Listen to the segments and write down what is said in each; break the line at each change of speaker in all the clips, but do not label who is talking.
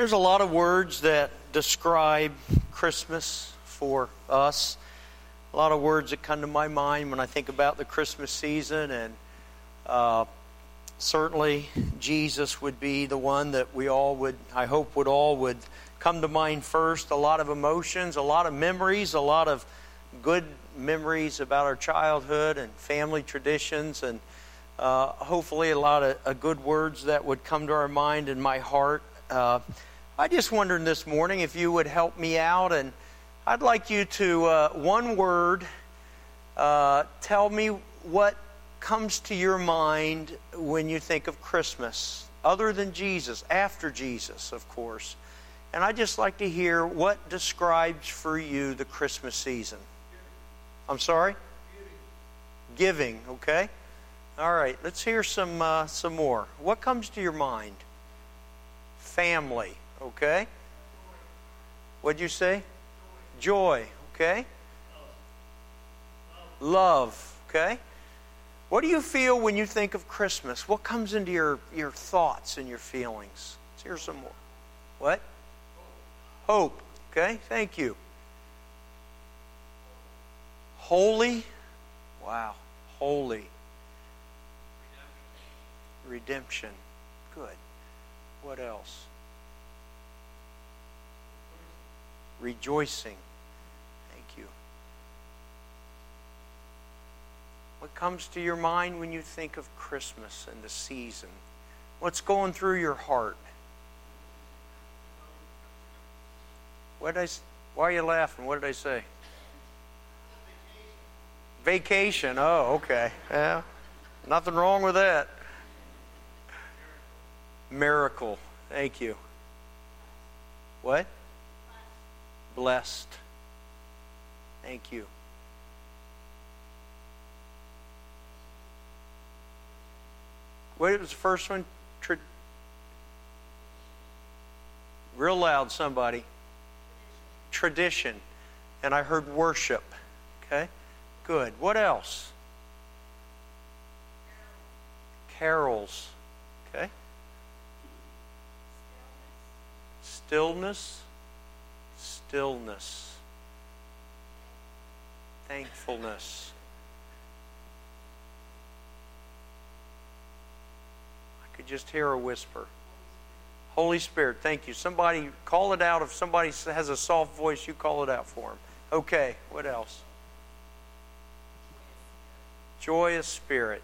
There's a lot of words that describe Christmas for us. A lot of words that come to my mind when I think about the Christmas season, and certainly Jesus would be the one that we all would, I hope, would come to mind first. A lot of emotions, a lot of memories, a lot of good memories about our childhood and family traditions, and hopefully a lot of good words that would come to our mind and my heart. I just wondered this morning if you would help me out, and I'd like you to, one word, tell me what comes to your mind when you think of Christmas, other than Jesus, after Jesus, of course. And I'd just like to hear what describes for you the Christmas season. I'm sorry? Giving, okay? All right, let's hear some more. What comes to your mind? Family, okay? What'd you say? Joy, okay? Love, okay? What do you feel when you think of Christmas? What comes into your thoughts and your feelings? Let's hear some more. What? Hope, okay? Thank you. Holy? Wow, holy. Redemption. Good. What else? Rejoicing. Thank you. What comes to your mind when you think of Christmas and the season? What's going through your heart? Why are you laughing? What did I say? Vacation. Oh, okay. Yeah. Nothing wrong with that. Miracle. Thank you. What? Blessed. Thank you. What was the first one? Real loud, somebody. Tradition. And I heard worship. Okay? Good. What else? Carols. Okay? Stillness. Stillness. Thankfulness. I could just hear a whisper. Holy Spirit, thank you. Somebody call it out. If somebody has a soft voice, you call it out for them. Okay, what else? Joyous Spirit.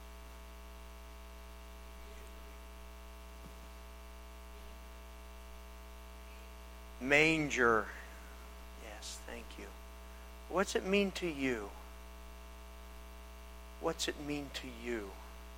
Manger. Yes, thank you. What's it mean to you? What's it mean to you?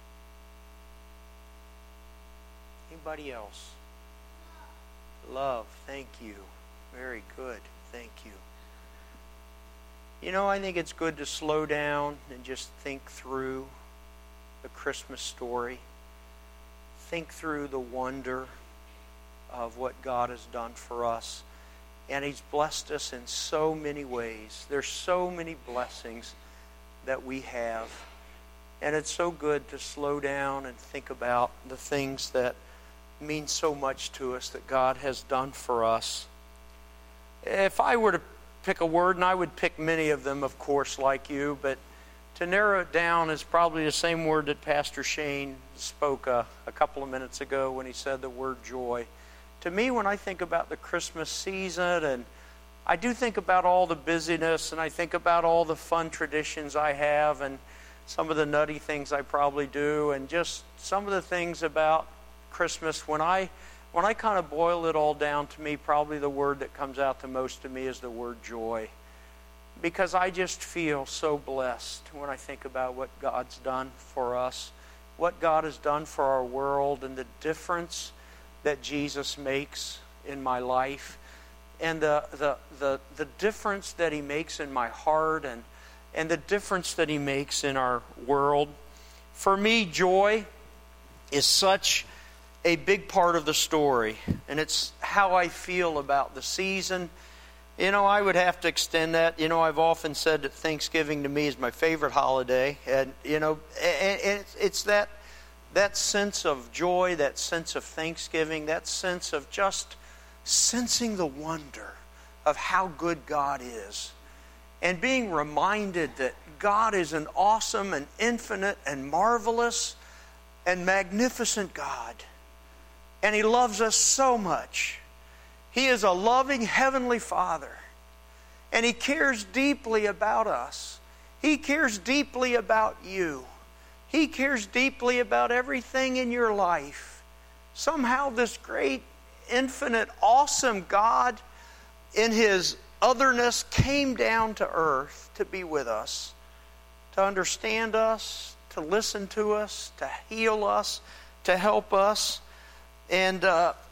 Anybody else? Love. Thank you. Very good. Thank you. You know, I think it's good to slow down and just think through the Christmas story. Think through the wonder of what God has done for us. And He's blessed us in so many ways. There's so many blessings that we have. And it's so good to slow down and think about the things that mean so much to us that God has done for us. If I were to pick a word, and I would pick many of them, of course, like you, but to narrow it down is probably the same word that Pastor Shane spoke a couple of minutes ago when he said the word joy. To me, when I think about the Christmas season, and I do think about all the busyness, and I think about all the fun traditions I have, and some of the nutty things I probably do, and just some of the things about Christmas, when I kind of boil it all down, to me, probably the word that comes out the most to me is the word joy. Because I just feel so blessed when I think about what God's done for us, what God has done for our world, and the difference that Jesus makes in my life, and the difference that He makes in my heart, and the difference that He makes in our world. For me, joy is such a big part of the story, and it's how I feel about the season. You know, I would have to extend that. You know, I've often said that Thanksgiving to me is my favorite holiday, and you know, it's that that sense of joy, that sense of thanksgiving, that sense of just sensing the wonder of how good God is. And being reminded that God is an awesome and infinite and marvelous and magnificent God. And He loves us so much. He is a loving Heavenly Father. And He cares deeply about us. He cares deeply about you. He cares deeply about everything in your life. Somehow this great, infinite, awesome God in His otherness came down to earth to be with us, to understand us, to listen to us, to heal us, to help us. And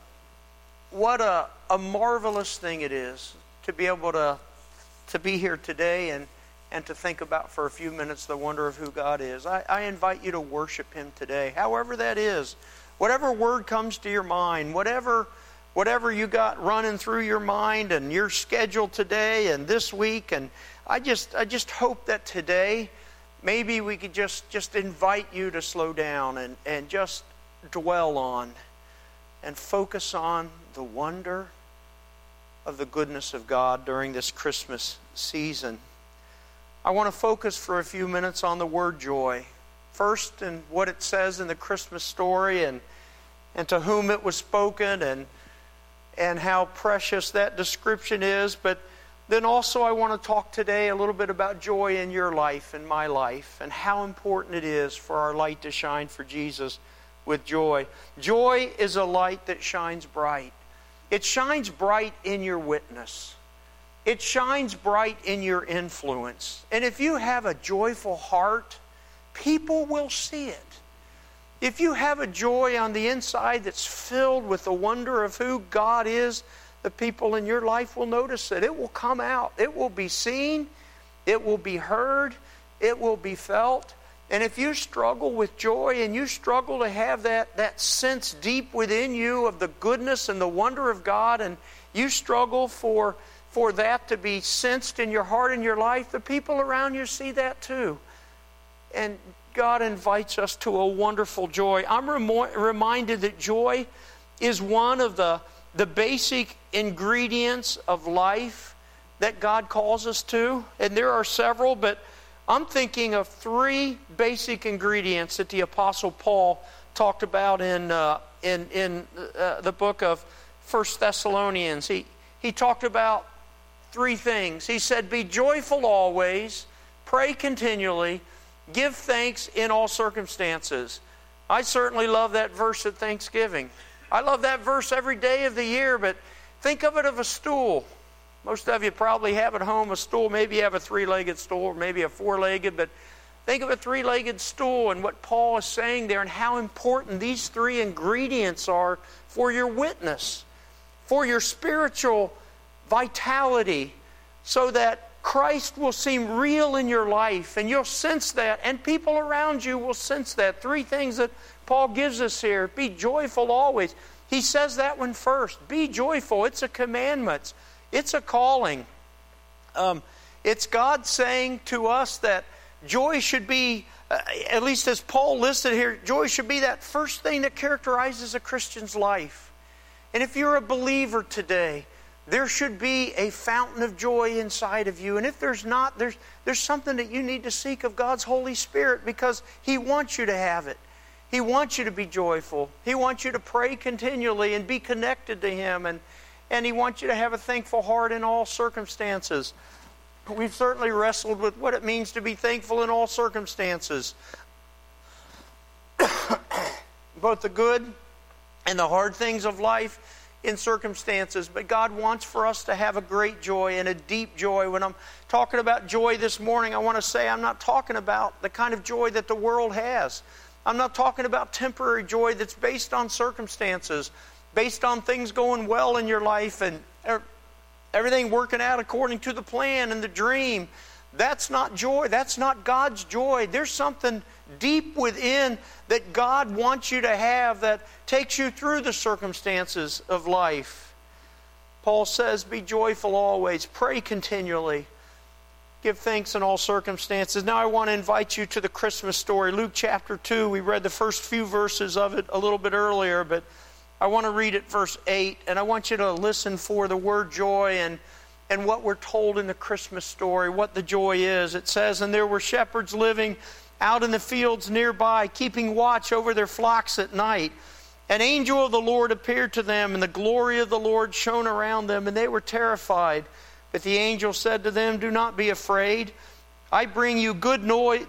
what a marvelous thing it is to be able to be here today and to think about for a few minutes the wonder of who God is. I invite you to worship Him today, however that is. Whatever word comes to your mind, whatever you got running through your mind and your schedule today and this week. And I just hope that today maybe we could just invite you to slow down and just dwell on and focus on the wonder of the goodness of God during this Christmas season. I want to focus for a few minutes on the word joy. First, in what it says in the Christmas story and to whom it was spoken and how precious that description is. But then also I want to talk today a little bit about joy in your life and my life and how important it is for our light to shine for Jesus with joy. Joy is a light that shines bright. It shines bright in your witness. It shines bright in your influence. And if you have a joyful heart, people will see it. If you have a joy on the inside that's filled with the wonder of who God is, the people in your life will notice it. It will come out. It will be seen. It will be heard. It will be felt. And if you struggle with joy and you struggle to have that sense deep within you of the goodness and the wonder of God, and you struggle for that to be sensed in your heart and your life, the people around you see that too. And God invites us to a wonderful joy. I'm reminded that joy is one of the basic ingredients of life that God calls us to. And there are several, but I'm thinking of three basic ingredients that the Apostle Paul talked about in the book of 1 Thessalonians. He talked about three things. He said, "Be joyful always, pray continually, give thanks in all circumstances." I certainly love that verse at Thanksgiving. I love that verse every day of the year, but think of it of a stool. Most of you probably have at home a stool. Maybe you have a three-legged stool or maybe a four-legged, but think of a three-legged stool and what Paul is saying there and how important these three ingredients are for your witness, for your spiritual vitality, so that Christ will seem real in your life and you'll sense that and people around you will sense that. Three things that Paul gives us here. Be joyful always. He says that one first. Be joyful. It's a commandment. It's a calling. It's God saying to us that joy should be, at least as Paul listed here, joy should be that first thing that characterizes a Christian's life. And if you're a believer today, there should be a fountain of joy inside of you. And if there's not, there's something that you need to seek of God's Holy Spirit, because He wants you to have it. He wants you to be joyful. He wants you to pray continually and be connected to Him. And He wants you to have a thankful heart in all circumstances. We've certainly wrestled with what it means to be thankful in all circumstances. Both the good and the hard things of life in circumstances. But God wants for us to have a great joy and a deep joy. When I'm talking about joy this morning, I want to say I'm not talking about the kind of joy that the world has. I'm not talking about temporary joy that's based on circumstances, based on things going well in your life and everything working out according to the plan and the dream. That's not joy. That's not God's joy. There's something deep within that God wants you to have that takes you through the circumstances of life. Paul says, be joyful always. Pray continually. Give thanks in all circumstances. Now I want to invite you to the Christmas story. Luke chapter 2, we read the first few verses of it a little bit earlier, but I want to read it verse 8, and I want you to listen for the word joy and what we're told in the Christmas story, what the joy is. It says, "And there were shepherds living out in the fields nearby, keeping watch over their flocks at night. An angel of the Lord appeared to them, and the glory of the Lord shone around them, and they were terrified. But the angel said to them, 'Do not be afraid. I bring you good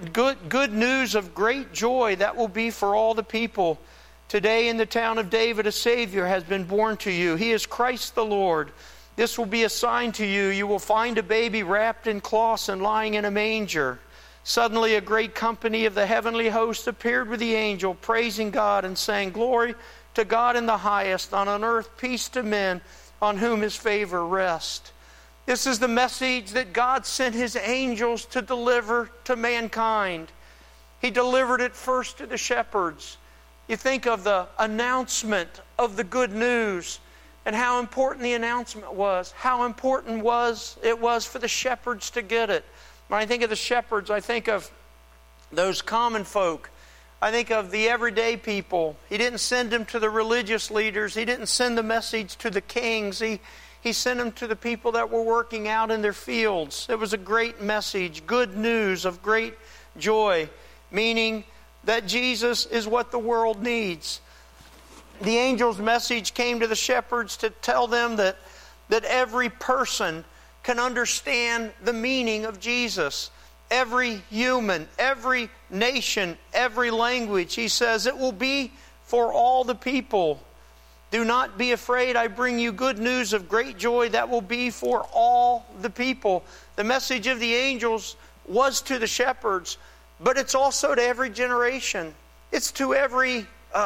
news of great joy that will be for all the people. Today in the town of David a Savior has been born to you. He is Christ the Lord. This will be a sign to you. You will find a baby wrapped in cloths and lying in a manger.' Suddenly a great company of the heavenly host appeared with the angel, praising God and saying, 'Glory to God in the highest, on earth peace to men on whom His favor rests.'" This is the message that God sent His angels to deliver to mankind. He delivered it first to the shepherds. You think of the announcement of the good news and how important the announcement was, how important it was for the shepherds to get it. When I think of the shepherds, I think of those common folk. I think of the everyday people. He didn't send them to the religious leaders. He didn't send the message to the kings. He sent them to the people that were working out in their fields. It was a great message, good news of great joy, meaning that Jesus is what the world needs. The angel's message came to the shepherds to tell them that every person can understand the meaning of Jesus. Every human, every nation, every language. He says it will be for all the people. "Do not be afraid. I bring you good news of great joy that will be for all the people." The message of the angels was to the shepherds, but it's also to every generation. It's to every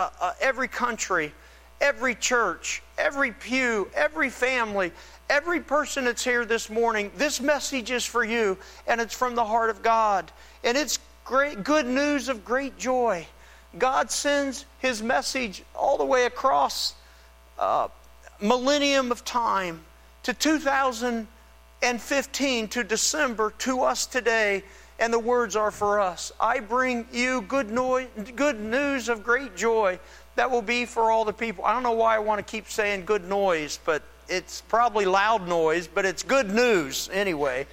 country, every church, every pew, every family, every person that's here this morning. This message is for you, and it's from the heart of God. And it's good news of great joy. God sends His message all the way across millennium of time to 2015 to December to us today, and the words are for us. "I bring you good news of great joy that will be for all the people." I don't know why I want to keep saying good noise, but it's probably loud noise, but it's good news anyway.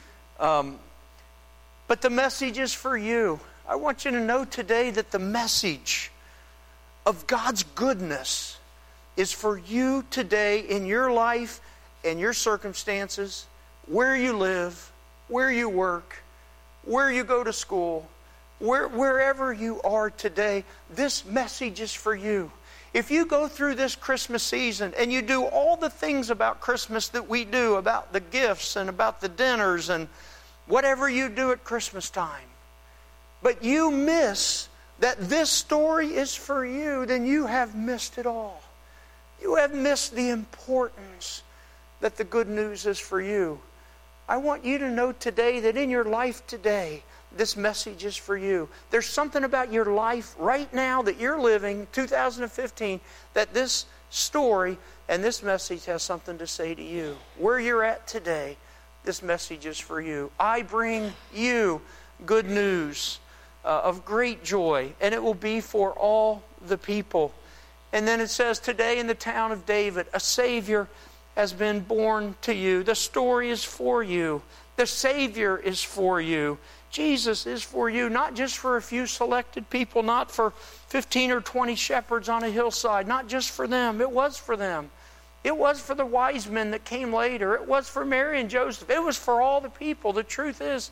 But the message is for you. I want you to know today that the message of God's goodness is for you today in your life and your circumstances, where you live, where you work, where you go to school, wherever you are today. This message is for you. If you go through this Christmas season and you do all the things about Christmas that we do, about the gifts and about the dinners and whatever you do at Christmas time, but you miss that this story is for you, then you have missed it all. You have missed the importance that the good news is for you. I want you to know today that in your life today, this message is for you. There's something about your life right now that you're living, 2015, that this story and this message has something to say to you. Where you're at today, this message is for you. I bring you good news of great joy, and it will be for all the people. And then it says, "Today in the town of David, a Savior has been born to you." The story is for you. The Savior is for you. Jesus is for you, not just for a few selected people, not for 15 or 20 shepherds on a hillside, not just for them. It was for them. It was for the wise men that came later. It was for Mary and Joseph. It was for all the people. The truth is,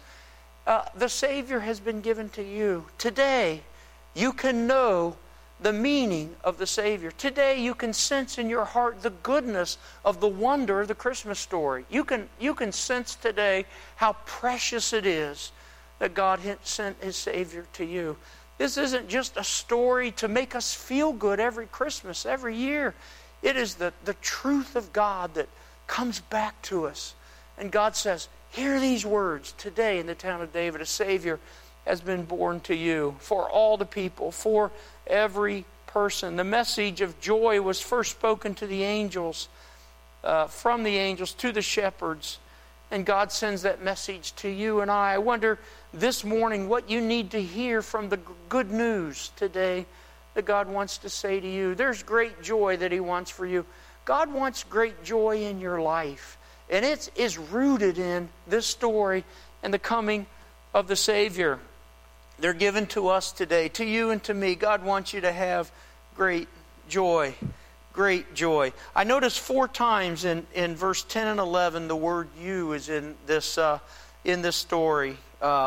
the Savior has been given to you. Today, you can know the meaning of the Savior. Today you can sense in your heart the goodness of the wonder of the Christmas story. You can sense today how precious it is that God sent His Savior to you. This isn't just a story to make us feel good every Christmas, every year. It is the truth of God that comes back to us. And God says, hear these words. Today in the town of David, a Savior has been born to you for all the people, for every person. The message of joy was first spoken to the angels, from the angels to the shepherds. And God sends that message to you and I. I wonder this morning what you need to hear from the good news today that God wants to say to you. There's great joy that He wants for you. God wants great joy in your life. And it is rooted in this story and the coming of the Savior. They're given to us today, to you and to me. God wants you to have great joy. Great joy. I noticed 4 times in verse 10 and 11 the word "you" is in this story.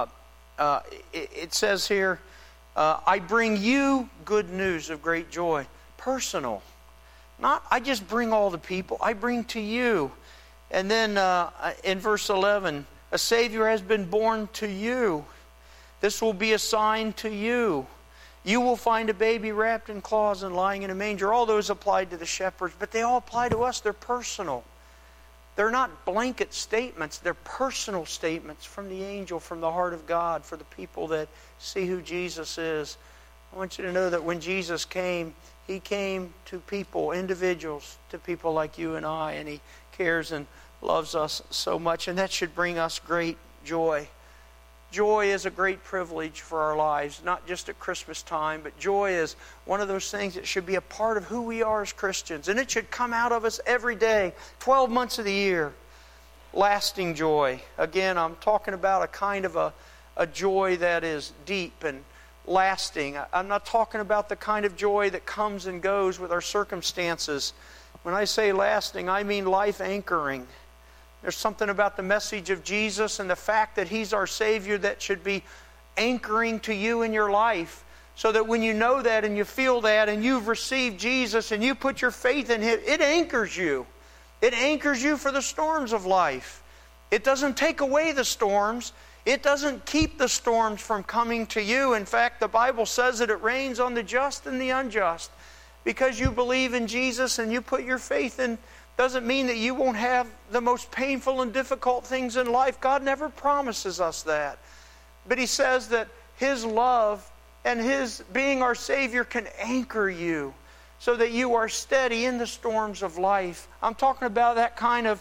It says here, I bring you good news of great joy. Personal. Not I just bring all the people. I bring to you. And then in verse 11, a Savior has been born to you. This will be a sign to you. You will find a baby wrapped in cloths and lying in a manger. All those applied to the shepherds, but they all apply to us. They're personal. They're not blanket statements. They're personal statements from the angel, from the heart of God, for the people that see who Jesus is. I want you to know that when Jesus came, He came to people, individuals, to people like you and I, and He cares and loves us so much, and that should bring us great joy. Joy is a great privilege for our lives, not just at Christmas time, but joy is one of those things that should be a part of who we are as Christians. And it should come out of us every day, 12 months of the year. Lasting joy. Again, I'm talking about a kind of a joy that is deep and lasting. I'm not talking about the kind of joy that comes and goes with our circumstances. When I say lasting, I mean life anchoring. There's something about the message of Jesus and the fact that He's our Savior that should be anchoring to you in your life. So that when you know that and you feel that and you've received Jesus and you put your faith in Him, it anchors you. It anchors you for the storms of life. It doesn't take away the storms. It doesn't keep the storms from coming to you. In fact, the Bible says that it rains on the just and the unjust. Because you believe in Jesus and you put your faith in, doesn't mean that you won't have the most painful and difficult things in life. God never promises us that. But He says that His love and His being our Savior can anchor you so that you are steady in the storms of life. I'm talking about that kind of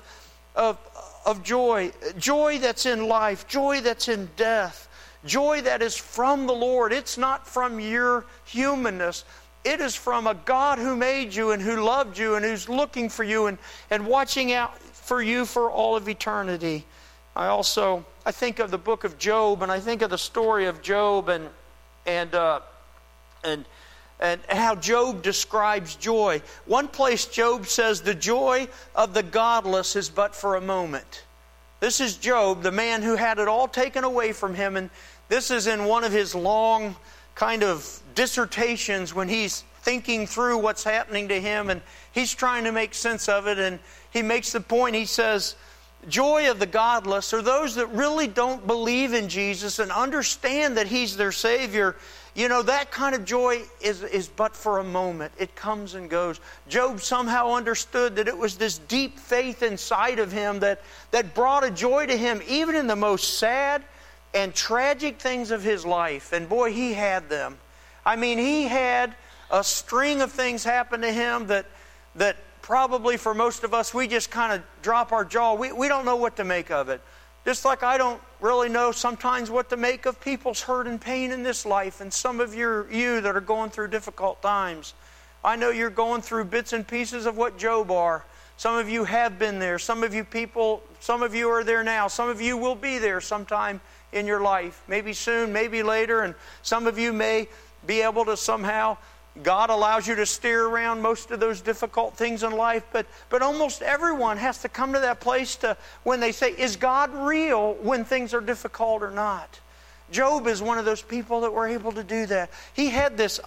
joy. Joy that's in life. Joy that's in death. Joy that is from the Lord. It's not from your humanness. It is from a God who made you and who loved you and who's looking for you and watching out for you for all of eternity. I think of the book of Job, and I think of the story of Job and how Job describes joy. One place Job says the joy of the godless is but for a moment. This is Job, the man who had it all taken away from him, and this is in one of his long kind of dissertations when he's thinking through what's happening to him and he's trying to make sense of it, and he makes the point, he says, joy of the godless are those that really don't believe in Jesus and understand that He's their Savior. You know, that kind of joy is but for a moment. It comes and goes. Job somehow understood that it was this deep faith inside of him that brought a joy to him even in the most sad and tragic things of his life. And boy, he had them. I mean, he had a string of things happen to him that probably for most of us, we just kind of drop our jaw. We don't know what to make of it. Just like I don't really know sometimes what to make of people's hurt and pain in this life. And some of you that are going through difficult times, I know you're going through bits and pieces of what Job are. Some of you have been there. Some of you are there now. Some of you will be there sometime in your life. Maybe soon, maybe later. And some of you may be able to somehow, God allows you to steer around most of those difficult things in life. But almost everyone has to come to that place to when they say, is God real when things are difficult or not? Job is one of those people that were able to do that. He had this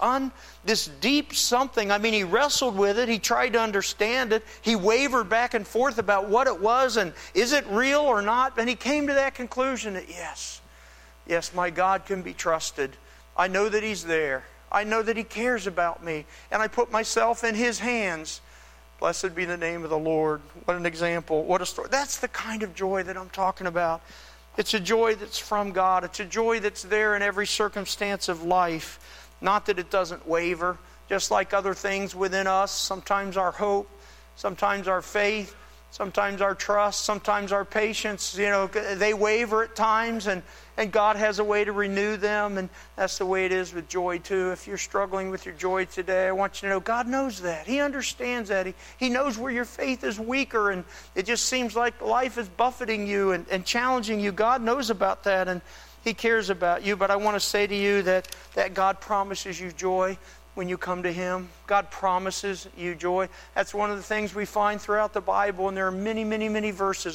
deep something. I mean, he wrestled with it. He tried to understand it. He wavered back and forth about what it was and is it real or not? And he came to that conclusion that yes, my God can be trusted. I know that He's there. I know that He cares about me. And I put myself in His hands. Blessed be the name of the Lord. What an example. What a story. That's the kind of joy that I'm talking about. It's a joy that's from God. It's a joy that's there in every circumstance of life. Not that it doesn't waver. Just like other things within us, sometimes our hope, sometimes our faith, Sometimes our trust, sometimes our patience, they waver at times, and God has a way to renew them, and that's the way it is with joy too. If you're struggling with your joy today, I want you to know God knows that. He understands that. He knows where your faith is weaker, and it just seems like life is buffeting you and challenging you. God knows about that, and He cares about you. But I want to say to you that God promises you joy when you come to Him. God promises you joy. That's one of the things we find throughout the Bible, and there are many, many, many verses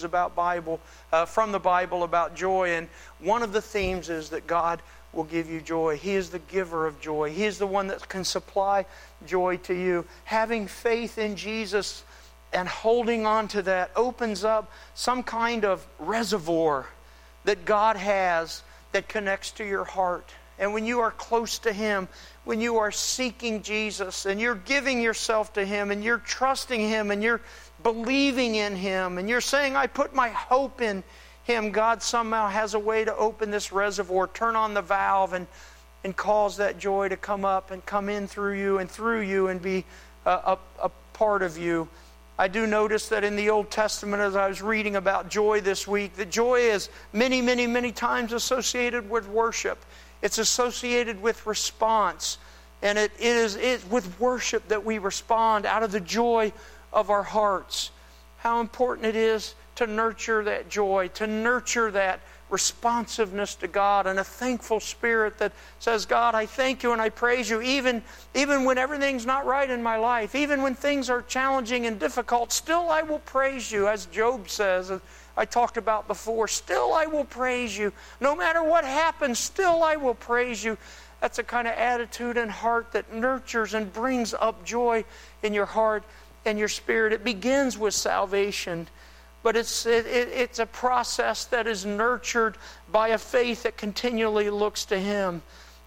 from the Bible about joy. And one of the themes is that God will give you joy. He is the giver of joy. He is the one that can supply joy to you. Having faith in Jesus and holding on to that opens up some kind of reservoir that God has that connects to your heart. And when you are close to Him, when you are seeking Jesus and you're giving yourself to Him and you're trusting Him and you're believing in Him and you're saying, I put my hope in Him, God somehow has a way to open this reservoir, turn on the valve, and cause that joy to come up and come in through you and be a part of you. I do notice that in the Old Testament, as I was reading about joy this week, that joy is many, many, many times associated with worship. It's associated with response. And it is with worship that we respond out of the joy of our hearts. How important it is to nurture that joy, to nurture that responsiveness to God and a thankful spirit that says, God, I thank you and I praise you even when everything's not right in my life, even when things are challenging and difficult, still I will praise you, as Job says, I talked about before. Still I will praise you. No matter what happens, still I will praise you. That's a kind of attitude and heart that nurtures and brings up joy in your heart and your spirit. It begins with salvation, but it's a process that is nurtured by a faith that continually looks to Him.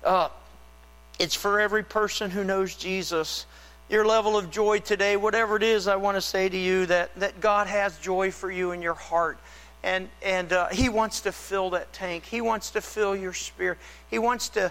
It's for every person who knows Jesus. Your level of joy today, whatever it is, I want to say to you that God has joy for you in your heart. And He wants to fill that tank. He wants to fill your spirit. He wants to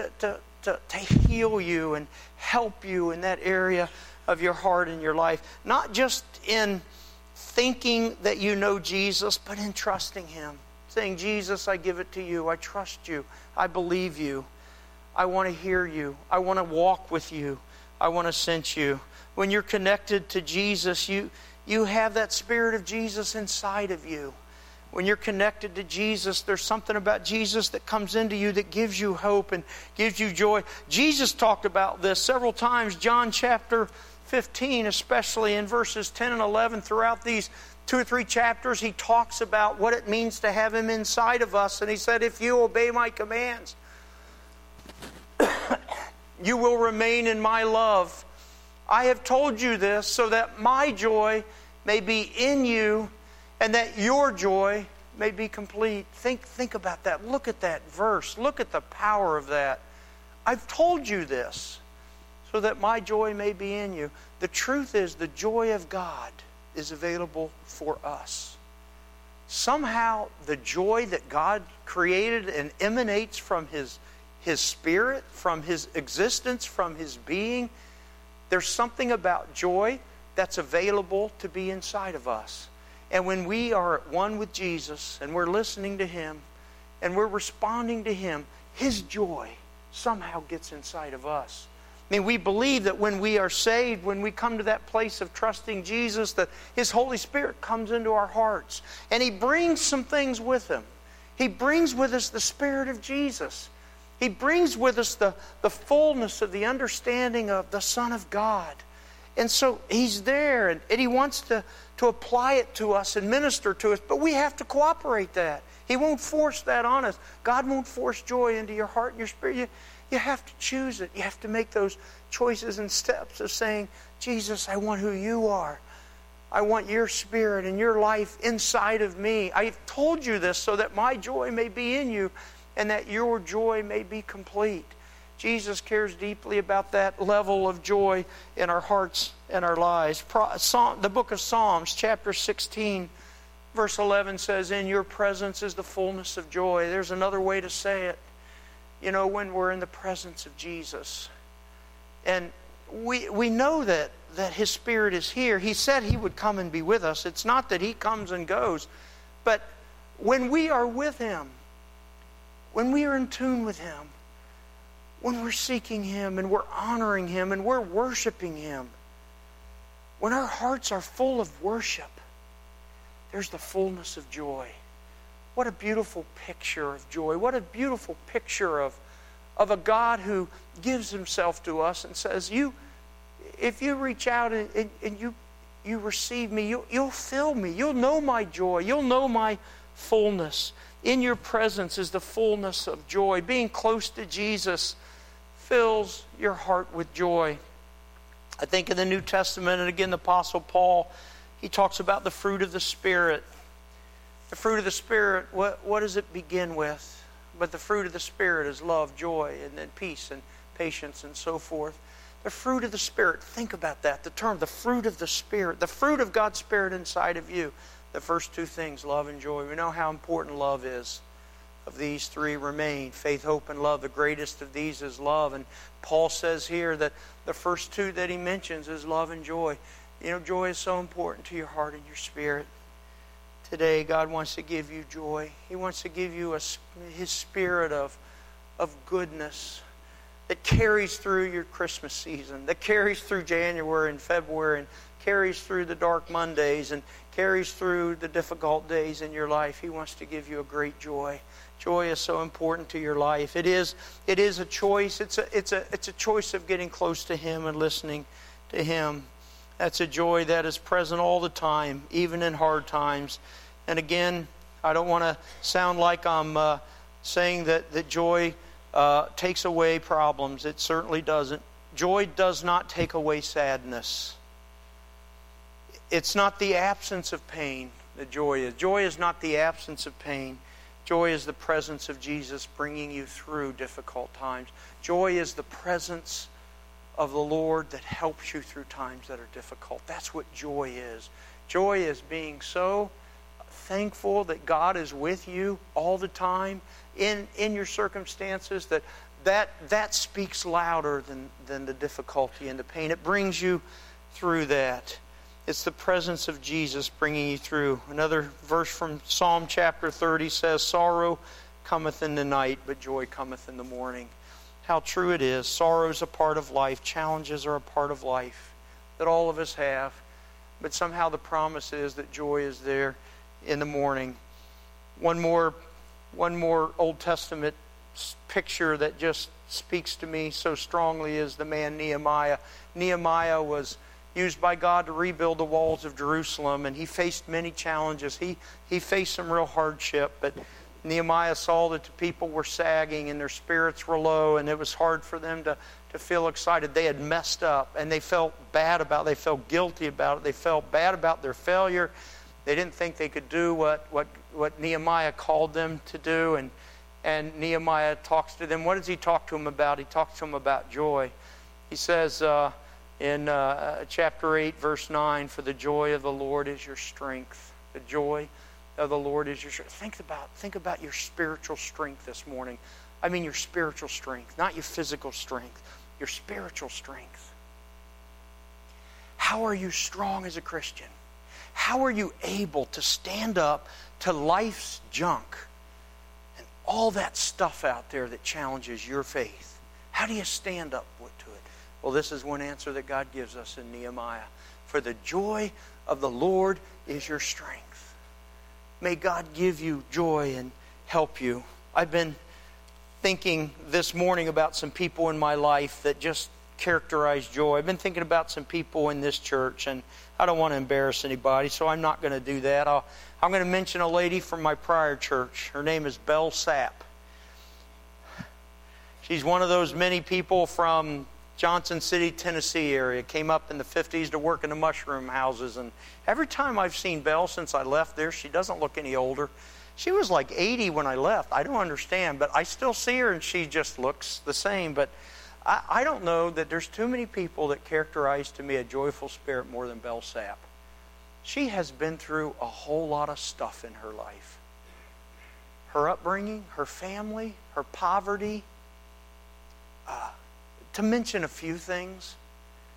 heal you and help you in that area of your heart and your life. Not just in thinking that you know Jesus, but in trusting Him. Saying, Jesus, I give it to you. I trust you. I believe you. I want to hear you. I want to walk with you. I want to sense you. When you're connected to Jesus, you have that Spirit of Jesus inside of you. When you're connected to Jesus, there's something about Jesus that comes into you that gives you hope and gives you joy. Jesus talked about this several times. John chapter 15, especially in verses 10 and 11, throughout these 2 or 3 chapters, He talks about what it means to have Him inside of us. And He said, if you obey my commands, you will remain in my love. I have told you this so that my joy may be in you and that your joy may be complete. Think about that. Look at that verse. Look at the power of that. I've told you this so that my joy may be in you. The truth is, the joy of God is available for us. Somehow the joy that God created and emanates from His Spirit, from His existence, from His being, there's something about joy that's available to be inside of us. And when we are at one with Jesus and we're listening to Him and we're responding to Him, His joy somehow gets inside of us. I mean, we believe that when we are saved, when we come to that place of trusting Jesus, that His Holy Spirit comes into our hearts. And He brings some things with Him. He brings with us the Spirit of Jesus. He brings with us the fullness of the understanding of the Son of God. And so He's there, and He wants to apply it to us and minister to us. But we have to cooperate that. He won't force that on us. God won't force joy into your heart and your spirit. You have to choose it. You have to make those choices and steps of saying, Jesus, I want who you are. I want your Spirit and your life inside of me. I've told you this so that my joy may be in you and that your joy may be complete. Jesus cares deeply about that level of joy in our hearts and our lives. The book of Psalms, chapter 16, verse 11 says, in your presence is the fullness of joy. There's another way to say it. You know, when we're in the presence of Jesus. And we know that that His Spirit is here. He said He would come and be with us. It's not that He comes and goes, but when we are with Him, when we are in tune with Him, when we're seeking Him and we're honoring Him and we're worshiping Him, when our hearts are full of worship, there's the fullness of joy. What a beautiful picture of joy. What a beautiful picture of a God who gives Himself to us and says, if you reach out and you receive me, you'll fill me. You'll know my joy. You'll know my fullness. In your presence is the fullness of joy. Being close to Jesus fills your heart with joy. I think in the New Testament, and again the Apostle Paul, he talks about the fruit of the Spirit. The fruit of the Spirit, what does it begin with? But the fruit of the Spirit is love, joy, and then peace and patience and so forth. The fruit of the Spirit, think about that. The term, the fruit of the Spirit. The fruit of God's Spirit inside of you. The first two things, love and joy. We know how important love is. Of these three remain faith, hope, and love. The greatest of these is love. And Paul says here that the first two that he mentions is love and joy. You know, joy is so important to your heart and your spirit. Today, God wants to give you joy. He wants to give you His Spirit of goodness that carries through your Christmas season, that carries through January and February, and carries through the dark Mondays, and carries through the difficult days in your life. He wants to give you a great joy. Joy is so important to your life. It is a choice. It's a choice of getting close to Him and listening to Him. That's a joy that is present all the time, even in hard times. And again, I don't want to sound like I'm saying that joy takes away problems. It certainly doesn't. Joy does not take away sadness. It's not the absence of pain that joy is. Joy is not the absence of pain. Joy is the presence of Jesus bringing you through difficult times. Joy is the presence of the Lord that helps you through times that are difficult. That's what joy is. Joy is being so thankful that God is with you all the time in your circumstances, that speaks louder than the difficulty and the pain. It brings you through that. It's the presence of Jesus bringing you through. Another verse from Psalm chapter 30 says, sorrow cometh in the night, but joy cometh in the morning. How true it is. Sorrow is a part of life. Challenges are a part of life that all of us have. But somehow the promise is that joy is there in the morning. One more Old Testament picture that just speaks to me so strongly is the man Nehemiah. Nehemiah was used by God to rebuild the walls of Jerusalem, and he faced many challenges. He faced some real hardship, but Nehemiah saw that the people were sagging and their spirits were low, and it was hard for them to feel excited. They had messed up, and they felt bad about it. They felt guilty about it. They felt bad about their failure. They didn't think they could do what Nehemiah called them to do, and Nehemiah talks to them. What does he talk to them about? He talks to them about joy. He says in chapter 8, verse 9, for the joy of the Lord is your strength. The joy of the Lord is your strength. Think about your spiritual strength this morning. I mean your spiritual strength, not your physical strength. Your spiritual strength. How are you strong as a Christian? How are you able to stand up to life's junk and all that stuff out there that challenges your faith? How do you stand up to it? Well, this is one answer that God gives us in Nehemiah. For the joy of the Lord is your strength. May God give you joy and help you. I've been thinking this morning about some people in my life that just characterize joy. I've been thinking about some people in this church, and I don't want to embarrass anybody, so I'm not going to do that. I'm going to mention a lady from my prior church. Her name is Belle Sapp. She's one of those many people from Johnson City, Tennessee area. Came up in the 50s to work in the mushroom houses, and every time I've seen Belle since I left there, she doesn't look any older. She was like 80 when I left. I don't understand, but I still see her and she just looks the same. But I don't know that there's too many people that characterize to me a joyful spirit more than Belle Sapp. She has been through a whole lot of stuff in her life. Her upbringing, her family, her poverty, to mention a few things.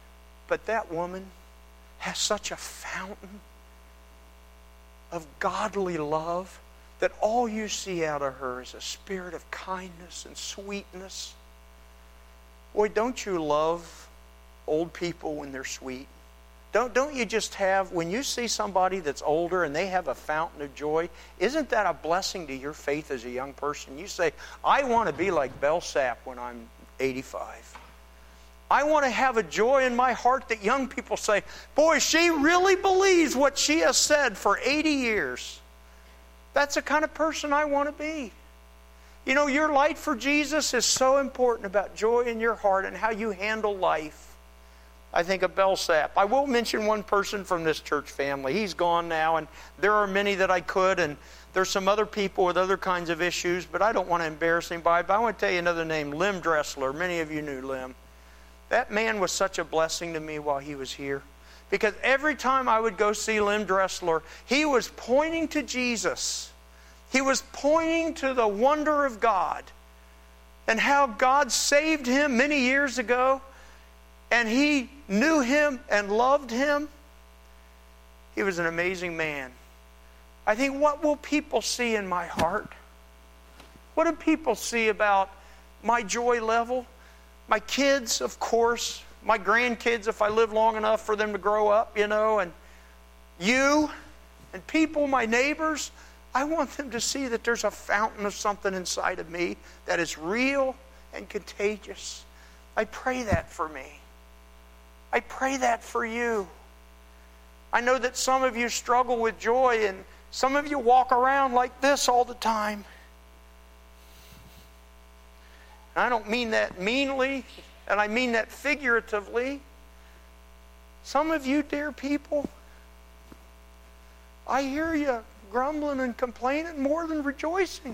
But that woman has such a fountain of godly love that all you see out of her is a spirit of kindness and sweetness. Boy, don't you love old people when they're sweet? Don't you just have, when you see somebody that's older and they have a fountain of joy, isn't that a blessing to your faith as a young person? You say, I want to be like Belsap when I'm 85. I want to have a joy in my heart that young people say, boy, she really believes what she has said for 80 years. That's the kind of person I want to be. You know, your light for Jesus is so important about joy in your heart and how you handle life. I think of Belsap. I will mention one person from this church family. He's gone now, and there are many that I could, and there's some other people with other kinds of issues, but I don't want to embarrass anybody. But I want to tell you another name, Lim Dressler. Many of you knew Lim. That man was such a blessing to me while he was here. Because every time I would go see Lim Dressler, he was pointing to Jesus. He was pointing to the wonder of God and how God saved him many years ago. And he knew him and loved him. He was an amazing man. I think, what will people see in my heart? What do people see about my joy level? My kids, of course. My grandkids, if I live long enough for them to grow up, you know. And you and people, my neighbors. I want them to see that there's a fountain of something inside of me that is real and contagious. I pray that for me. I pray that for you. I know that some of you struggle with joy, and some of you walk around like this all the time. And I don't mean that meanly, and I mean that figuratively. Some of you, dear people, I hear you grumbling and complaining more than rejoicing.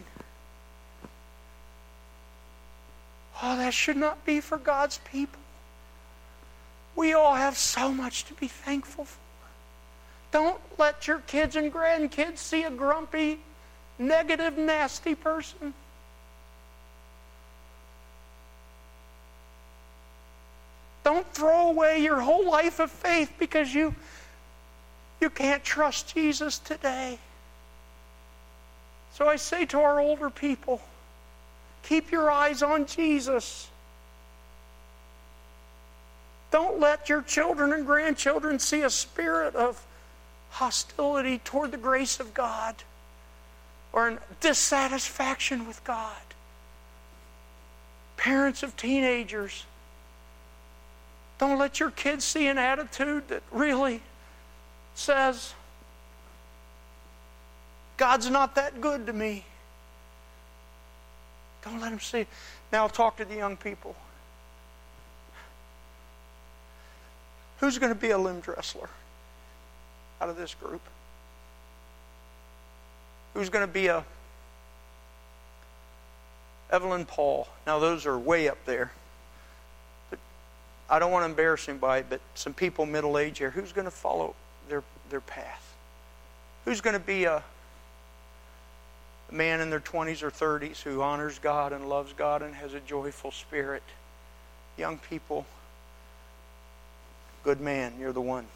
Oh, that should not be for God's people. We all have so much to be thankful for. Don't let your kids and grandkids see a grumpy, negative, nasty person. Don't throw away your whole life of faith because you can't trust Jesus today. So I say to our older people, keep your eyes on Jesus. Don't let your children and grandchildren see a spirit of hostility toward the grace of God or a dissatisfaction with God. Parents of teenagers, don't let your kids see an attitude that really says, God's not that good to me. Don't let them see it. Now I'll talk to the young people. Who's going to be a Lim Dressler out of this group? Who's going to be a Evelyn Paul? Now those are way up there. But I don't want to embarrass anybody, but some people middle-aged here, who's going to follow their path? Who's going to be a man in their 20s or 30s who honors God and loves God and has a joyful spirit? Young people, good man, you're the one.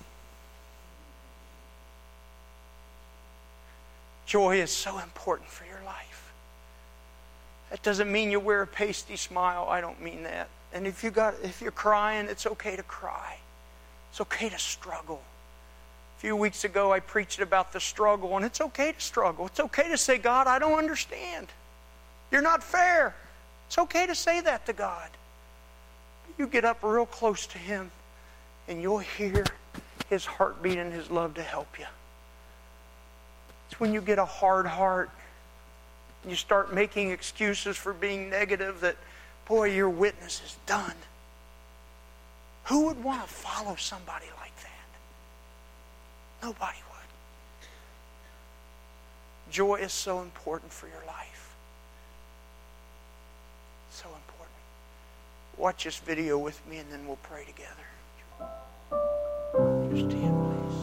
Joy is so important for your life. That doesn't mean you wear a pasty smile. I don't mean that. And if you're crying, it's okay to cry. It's okay to struggle. A few weeks ago, I preached about the struggle, and it's okay to struggle. It's okay to say, God, I don't understand. You're not fair. It's okay to say that to God. You get up real close to Him, and you'll hear His heartbeat and His love to help you. It's when you get a hard heart, you start making excuses for being negative that, boy, your witness is done. Who would want to follow somebody like that? Nobody would. Joy is so important for your life. So important. Watch this video with me and then we'll pray together. Just stand, please.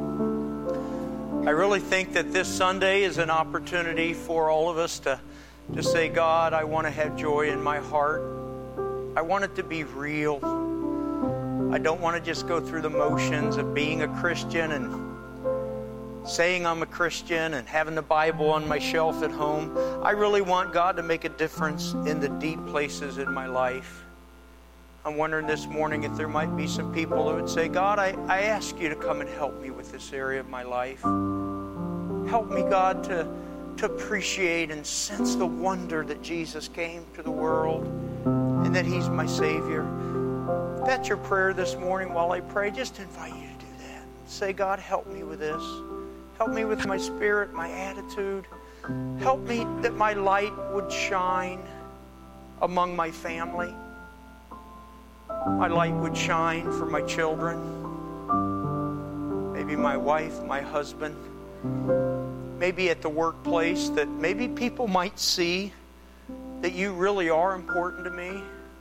I really think that this Sunday is an opportunity for all of us to to say, God, I want to have joy in my heart. I want it to be real. I don't want to just go through the motions of being a Christian and saying I'm a Christian and having the Bible on my shelf at home. I really want God to make a difference in the deep places in my life. I'm wondering this morning if there might be some people who would say, God, I ask you to come and help me with this area of my life. Help me, God, to appreciate and sense the wonder that Jesus came to the world and that He's my Savior. If that's your prayer this morning while I pray, just invite you to do that. Say, God, help me with this. Help me with my spirit, my attitude. Help me that my light would shine among my family. My light would shine for my children. Maybe my wife, my husband. Maybe at the workplace, that maybe people might see that you really are important to me.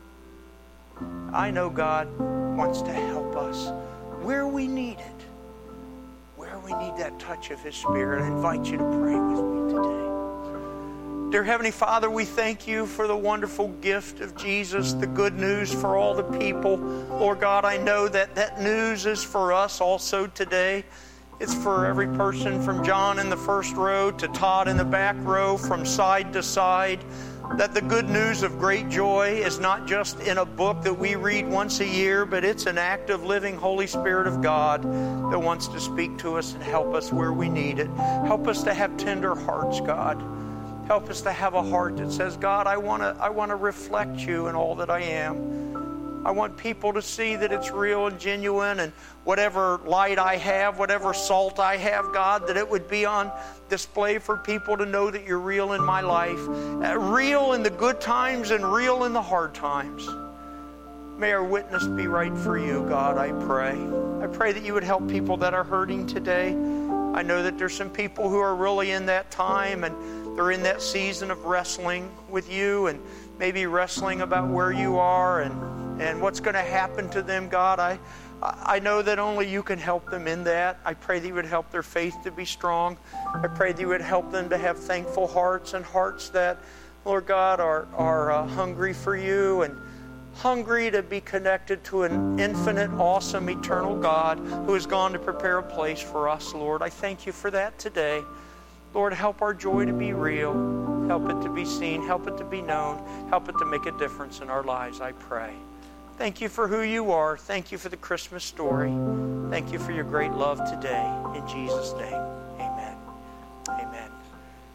I know God wants to help us where we need it, where we need that touch of His Spirit. I invite you to pray with me today. Dear Heavenly Father, we thank you for the wonderful gift of Jesus, the good news for all the people. Lord God, I know that that news is for us also today. It's for every person from John in the first row to Todd in the back row, from side to side, that the good news of great joy is not just in a book that we read once a year, but it's an active, living Holy Spirit of God that wants to speak to us and help us where we need it. Help us to have tender hearts, God. Help us to have a heart that says, God, I want to reflect you in all that I am. I want people to see that it's real and genuine, and whatever light I have, whatever salt I have, God, that it would be on display for people to know that you're real in my life. Real in the good times and real in the hard times. May our witness be right for you, God, I pray. I pray that you would help people that are hurting today. I know that there's some people who are really in that time and they're in that season of wrestling with you and maybe wrestling about where you are and what's going to happen to them, God. I know that only you can help them in that. I pray that you would help their faith to be strong. I pray that you would help them to have thankful hearts and hearts that, Lord God, are hungry for you and hungry to be connected to an infinite, awesome, eternal God who has gone to prepare a place for us, Lord. I thank you for that today. Lord, help our joy to be real. Help it to be seen. Help it to be known. Help it to make a difference in our lives, I pray. Thank you for who you are. Thank you for the Christmas story. Thank you for your great love today. In Jesus' name.